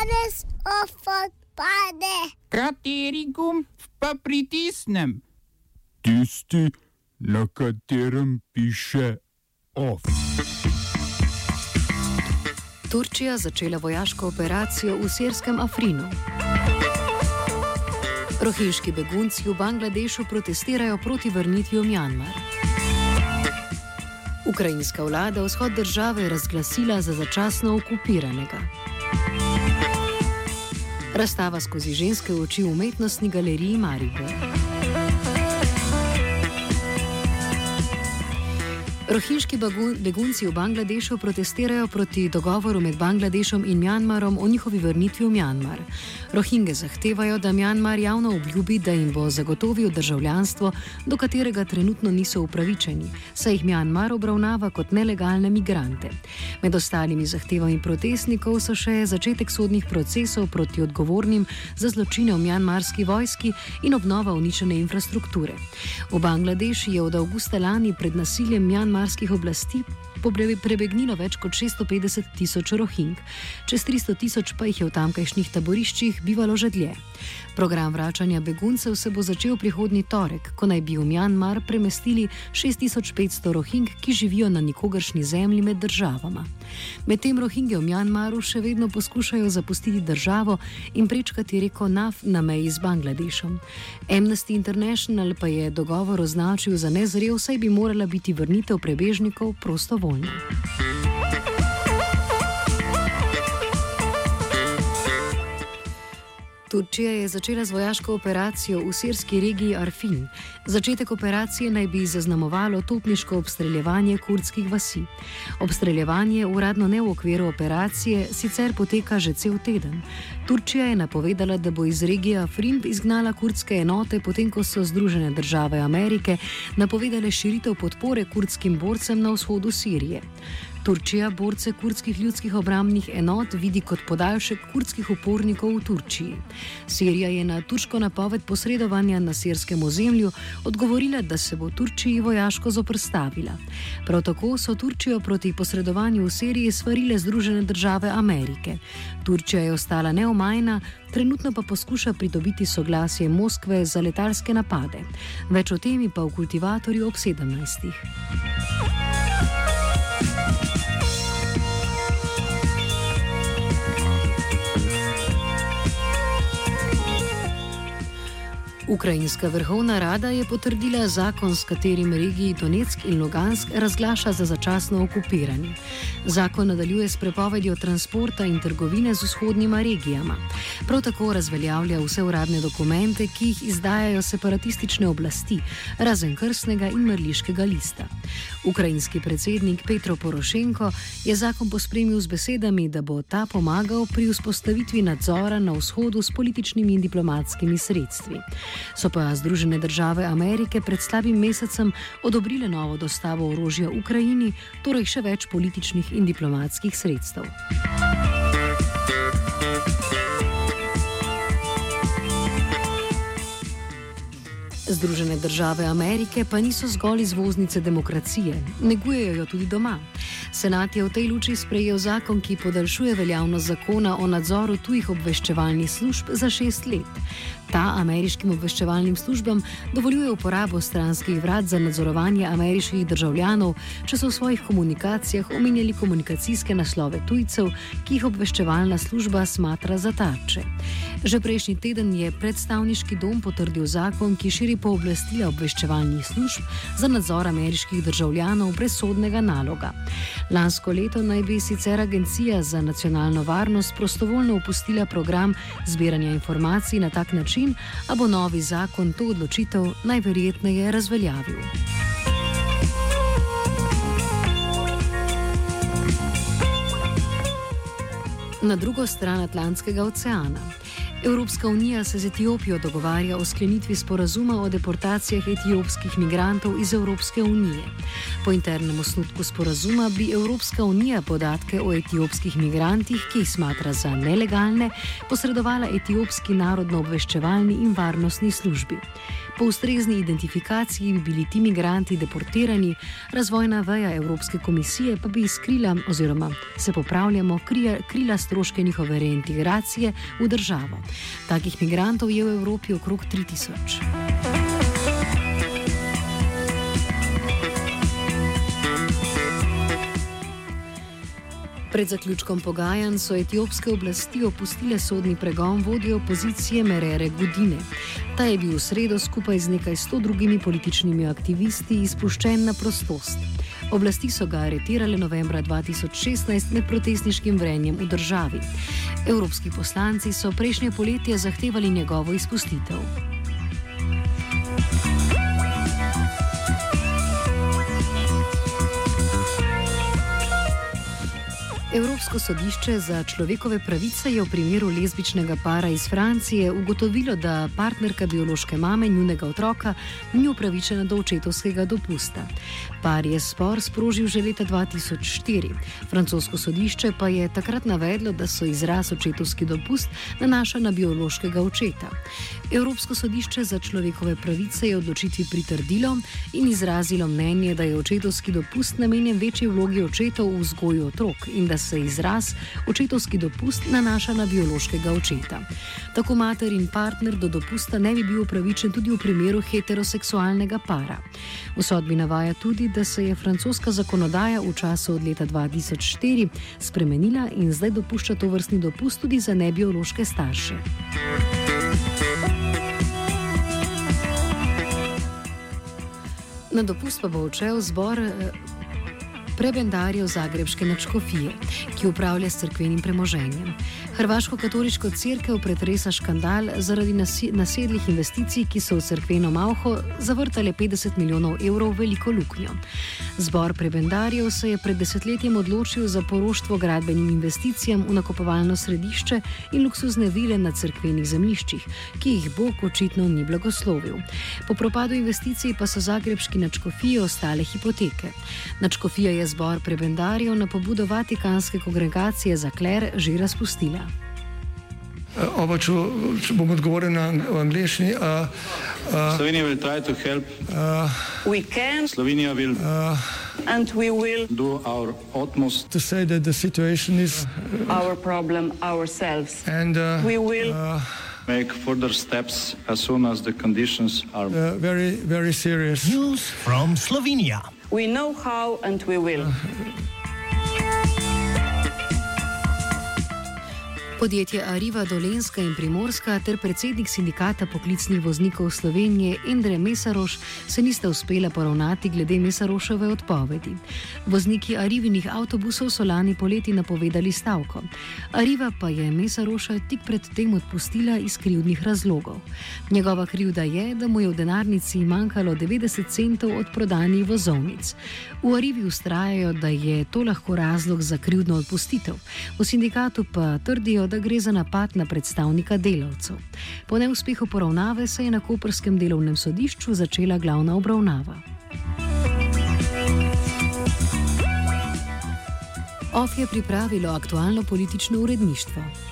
Konec odpade. Kateri gumb pa pritisnem? Tisti, na katerem piše OF. Turčija začela vojaško operacijo v sirskem Afrinu. Rohinjski begunci v Bangladešu protestirajo proti vrnitvi v Mjanmar. Ukrajinska vlada vzhod države razglasila za začasno okupiranega. Razstava skozi ženske oči v umetnostni galeriji Maribor. Rohinjski begunci v Bangladešu protestirajo proti dogovoru med Bangladešom in Mjanmarom o njihovi vrnitvi v Mjanmar. Rohinge zahtevajo, da Mjanmar javno obljubi, da jim bo zagotovil državljanstvo, do katerega trenutno niso upravičeni, saj jih Mjanmar obravnava kot nelegalne migrante. Med ostalimi zahtevami protestnikov so še začetek sodnih procesov proti odgovornim za zločine v mjanmarski vojski in obnova uničene infrastrukture. V Bangladešu je od avgusta lani pred nasiljem mjanmarskih oblasti prebegnilo več kot 650 tisoč Rohing. Čez 300 tisoč pa jih je v tamkajšnjih taboriščih bivalo že dlje. Program vračanja beguncev se bo začel prihodnji torek, ko naj bi v Mjanmar premestili 6500 Rohing, ki živijo na nikogaršnji zemlji med državama. Medtem Rohinge v Mjanmaru še vedno poskušajo zapustiti državo in prečkati reko Naf na meji z Bangladešom. Amnesty International pa je dogovor označil za nezrel, saj bi morala biti vrnitev prebežnikov prostovoljna. Turčija je začela z vojaško operacijo v sirski regiji Arfin. Začetek operacije naj bi zaznamovalo topniško obstreljevanje kurdskih vasi. Obstreljevanje uradno ne v okviru operacije, sicer poteka že cel teden. Turčija je napovedala, da bo iz regije Afrin izgnala kurdske enote, potem ko so Združene države Amerike napovedale širitev podpore kurdskim borcem na vzhodu Sirije. Turčija borce kurdskih ljudskih obrambnih enot vidi kot podaljšek kurdskih upornikov v Turčiji. Sirija je na turško napoved posredovanja na sirskem ozemlju odgovorila, da se bo Turčiji vojaško zoperstavila. Prav tako so Turčijo proti posredovanju v Siriji svarile Združene države Amerike. Turčija je ostala neomajna, trenutno pa poskuša pridobiti soglasje Moskve za letalske napade. Več o temi pa v Kultivatorju ob 17. Ukrajinska vrhovna rada je potrdila zakon, s katerim regiji Donetsk in Lugansk razglaša za začasno okupirani. Zakon nadaljuje s prepovedjo transporta in trgovine z vzhodnjima regijama. Prav tako razveljavlja vse uradne dokumente, ki jih izdajajo separatistične oblasti, razen krstnega in mrliškega lista. Ukrajinski predsednik Petro Porošenko je zakon pospremil z besedami, da bo ta pomagal pri vzpostavitvi nadzora na vzhodu s političnimi in diplomatskimi sredstvi. So pa Združene države Amerike pred slabim mesecem odobrile novo dostavo orožja Ukrajini, torej še več političnih in diplomatskih sredstev. Združene države Amerike pa niso zgolj izvoznice demokracije, negujejo jo tudi doma. Senat je v tej luči sprejel zakon, ki podaljšuje veljavnost zakona o nadzoru tujih obveščevalnih služb za 6 let. Ta ameriškim obveščevalnim službam dovoljuje uporabo stranskih vrat za nadzorovanje ameriških državljanov, če so v svojih komunikacijah omenjali komunikacijske naslove tujcev, ki jih obveščevalna služba smatra za tarče. Že prejšnji teden je predstavniški dom potrdil zakon, ki širi pooblastila obveščevalnih služb za nadzor ameriških državljanov brez sodnega naloga. Lansko leto naj bi sicer Agencija za nacionalno varnost prostovoljno opustila program zbiranja informacij na tak način, a bo novi zakon to odločitev najverjetneje razveljavil. Na drugo stran Atlantskega oceana. Evropska unija se z Etiopijo dogovarja o sklenitvi sporazuma o deportacijah etiopskih migrantov iz Evropske unije. Po internem osnutku sporazuma bi Evropska unija podatke o etiopskih migrantih, ki jih smatra za nelegalne, posredovala etiopski narodno-obveščevalni in varnostni službi. Po ustrezni identifikaciji bi bili ti migranti deportirani, razvojna veja Evropske komisije pa bi izkrila oziroma se popravljamo krila stroške njihove reintegracije v državo. Takih migrantov je v Evropi okrog 3000. Pred zaključkom pogajanj so etiopske oblasti opustile sodni pregon vodje opozicije Merere Gudine. Ta je bil v sredo skupaj z nekaj 100 drugimi političnimi aktivisti izpuščen na prostost. Oblasti so ga aretirale novembra 2016 med protestniškim vrenjem v državi. Evropski poslanci so prejšnje poletje zahtevali njegovo izpustitev. Evropsko sodišče za človekove pravice je v primeru lezbičnega para iz Francije ugotovilo, da partnerka biološke mame njunega otroka ni upravičena do očetovskega dopusta. Par je spor sprožil že leta 2004. Francosko sodišče pa je takrat navedlo, da so izraz očetovski dopust nanaša na biološkega očeta. Evropsko sodišče za človekove pravice je odločitvi pritrdilo in izrazilo mnenje, da je očetovski dopust namenjen večji vlogi očetov v vzgoju otrok in da se izraz očetovski dopust nanaša na biološkega očeta. Tako mater in partner do dopusta ne bi bil upravičen tudi v primeru heteroseksualnega para. V sodbi navaja tudi, da se je francoska zakonodaja v času od leta 2004 spremenila in zdaj dopušča tovrstni dopust tudi za nebiološke starše. Na dopust pa bo odšel zbor prebendarjev Zagrebške nadškofije, ki upravlja s cerkvenim premoženjem. Hrvaško-katoliško cerkev pretresa škandal zaradi nasedlih investicij, ki so v cerkveno malho zavrtale 50 milijonov evrov veliko luknjo. Zbor prebendarjev se je pred desetletjem odločil za poroštvo gradbenim investicijam v nakupovalno središče in luksuzne vile na cerkvenih zemljiščih, ki jih Bog očitno ni blagoslovil. Po propadu investicij pa so zagrebški nadškofiji ostale hipoteke. Nadškofija je zbor prebendarjev na pobudo Vatikanske kongregacije za kler že razpustila. Oba, če bom odgovoril na angliški. Slovenija will try to help. We can. Slovenija will. And we will Do our utmost. To say that the situation is. Our problem ourselves. And we will. Make further steps as soon as the conditions are. Very, very serious. News from Slovenia. We know how and we will. Podjetje Arriva Dolenjska in Primorska ter predsednik sindikata poklicnih voznikov Slovenije Endre Mesaroš se nista uspela poravnati glede Mesaroševe odpovedi. Vozniki Arrivinih avtobusov so lani poleti napovedali stavko. Arriva pa je Mesaroša tik pred tem odpustila iz krivdnih razlogov. Njegova krivda je, da mu je v denarnici manjkalo 90 centov od prodanih vozovnic. V Arrivi vztrajajo, da je to lahko razlog za krivdno odpustitev. V sindikatu pa trdijo, da gre za napad na predstavnika delavcev. Po neuspehu poravnave se je na koprskem delovnem sodišču začela glavna obravnava. OF je pripravilo aktualno politično uredništvo.